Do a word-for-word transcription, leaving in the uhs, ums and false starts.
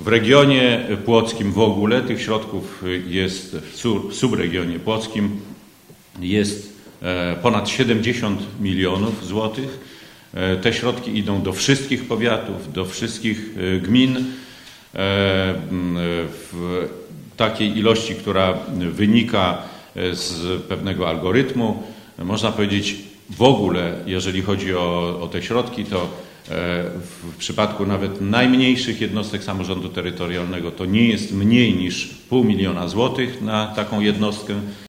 W regionie płockim w ogóle tych środków jest, w subregionie płockim jest ponad siedemdziesiąt milionów złotych. Te środki idą do wszystkich powiatów, do wszystkich gmin w takiej ilości, która wynika z pewnego algorytmu. Można powiedzieć, w ogóle, jeżeli chodzi o, o te środki, to w przypadku nawet najmniejszych jednostek samorządu terytorialnego to nie jest mniej niż pół miliona złotych na taką jednostkę.